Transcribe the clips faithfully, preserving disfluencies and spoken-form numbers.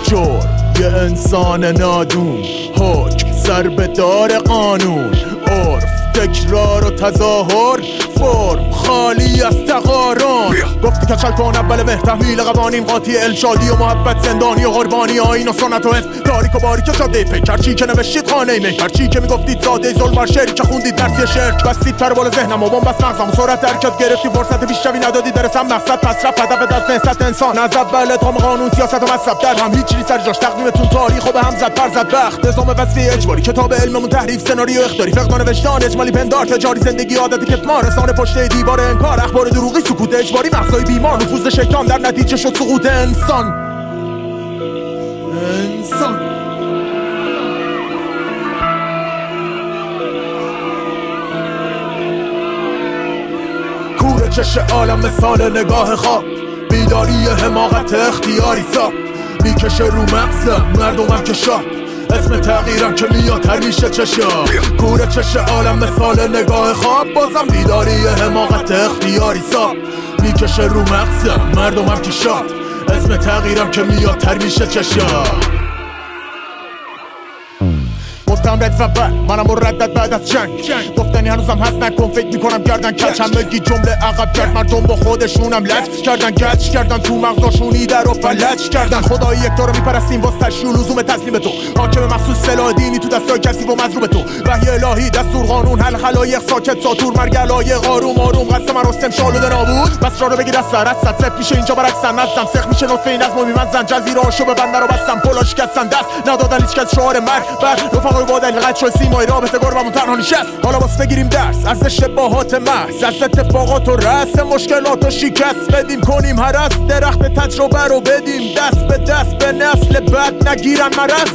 جور یه انسان نادون، حکم سر به دار قانون، عرف تکرار و تظاهر، فرم خالی از تقارن. گفتی که چل کن اول مهر، تحمیل قوانین، قاطی الشادی و محبت، زندانی و قربانی آیین و سنت و اسم، تاریک و باریک جاده فکر، هرچی که نوشتید خانه می، هرچی که میگفتید ساده ظلم بر شعری که خوندید درسی شرک، بستید پر بالا ذهنم و بمب بس مغزم و سرعت حرکت گرفتی، فرصت بیشتری ندادید برسم مقصد، پس رفت هدف دست نهضت انسان، از اول اتهام قانون، سیاست و مذهب، در هم هیچ چیزی سر جاش، تقدیمتون تاریخ و به هم زد پر زد بخت، نظام وصفی اجباری، کتاب علممون تحریف، سناریو اخطاری، فقدان وجدان اجمالی، پندار تجاری، زندگی عادت کتمان، رسانه پشت دیوار انکار، اخبار دروغی، سکوت اجباری، مغزای بیمار، نفوذ شیطان، در نتیجه شد سقوط انسان. انسان کوره چش عالم مثال نگاه خواب، بیداری حماقت اختیاری سا، میکشه رو مغزم مردمم که شاد، اسم تغییرم که میاد تر میشه چشا، کوره چش عالم مثال نگاه خواب، بازم بیداری حماقت اختیاری سا، میکشه رو مغزم مردمم که شاد، اسم تغییرم که میاد تر میشه چشا. گفتم رد و بر منم مردد بعد از جنگ، گفتنی هنوزم هست نکن فکر میکنم گردن کچ، همگی جمله عقب کرد مردم با خودشونم لج کردن، گچ کردن تو مغزاشونی در و فلج کردن، خدای یک تو رو میپرستیم باز تشریع لزوم تسلیم تو، حاکم مخصوص سلاح دینی تو دستای کسی و مظلوم تو، وحی الهی دستور قانون حل خلایق ساکت ساتور مرگ علایق آروم آروم قسم مراسم شالوده نابود، بس را رو بگیر از سر از صد صف میشه اینجا برعکسن، نزدم سخ میشه نطفه این نظم و میمنزن، جزیره هاشو به بندر و بستم پلا شکستن، دست ندادن هیچ کس شعار مرگ بر رفقای با دلیل قد شد سیمای رابطه گربمون تنها نشست، حالا باز بگیریم درس از اشتباهات محض، از اتفاقات و رأس مشکلات و شکست بدیم، کنیم هرس درخت تجربه رو بدیم دست به دست، به نسل بعد نگیرن مرض.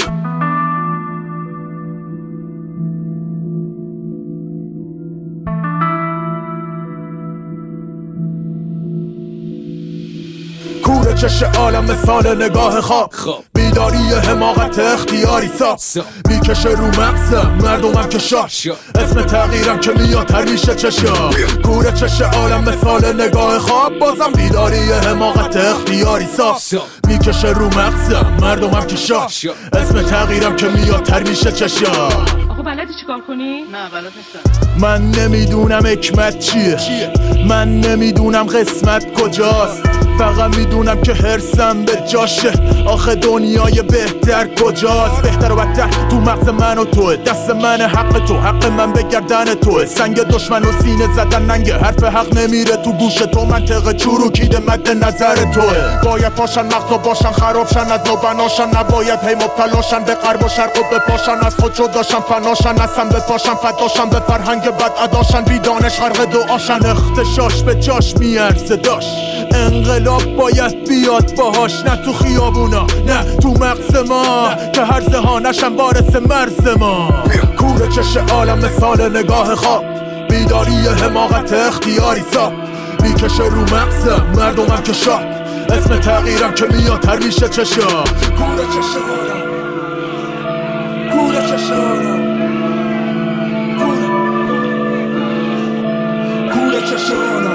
کوره چش عالم مثال نگاه خواب، بیداری حماقت اختیاری سا، میکشه رو مغزم مردمم که شاد، اسم تغییرم که میاد تر میشه چشا، کوره چش عالم مثال نگاه خواب، بازم بیداری حماقت اختیاری سا، میکشه رو مغزم مردمم که شاد، اسم تغییرم که میاد تر میشه چشا. آقا بلدی چیکار کنی؟ نه بلد نیستم. من نمیدونم حکمت چیه، من نمیدونم قسمت کجاست، فقط میدونم که حرسم به جاشه، آخه دنیای بهتر کجاست، بهتر و بدتر تو مغز من و توه، دست من حق تو، حق من به گردن توه، سنگ دشمن و سینه زدن ننگه، حرف حق نمیره تو گوش تو، منطقه چروکیده مد نظر توه، باید پاشن مغزا باشن خرابشن از نو بناشن، نباید هی مبتلاشن به غرب و شرق و بپاشن، از خود جداشن فناشن، اصلا بپاشن فداشن به فرهنگ بد اداشن، بی دانش غرق دعاشن، اختشاش به جاش میارزه داشت، انقلاب باید بیاد باهاش، نه تو خیابونا نه تو مغز ما، که هرزه ها نشن بارس مرز ما، کوره چش عالم مثال نگاه خواب، بیداری حماقت اختیاری سا، میکشه رو مغزم مردمم که شاد، اسم تغییرم که میاد تر میشه چشا، کوره چش عالم، کوره چش عالم، کوره کوره چش عالم.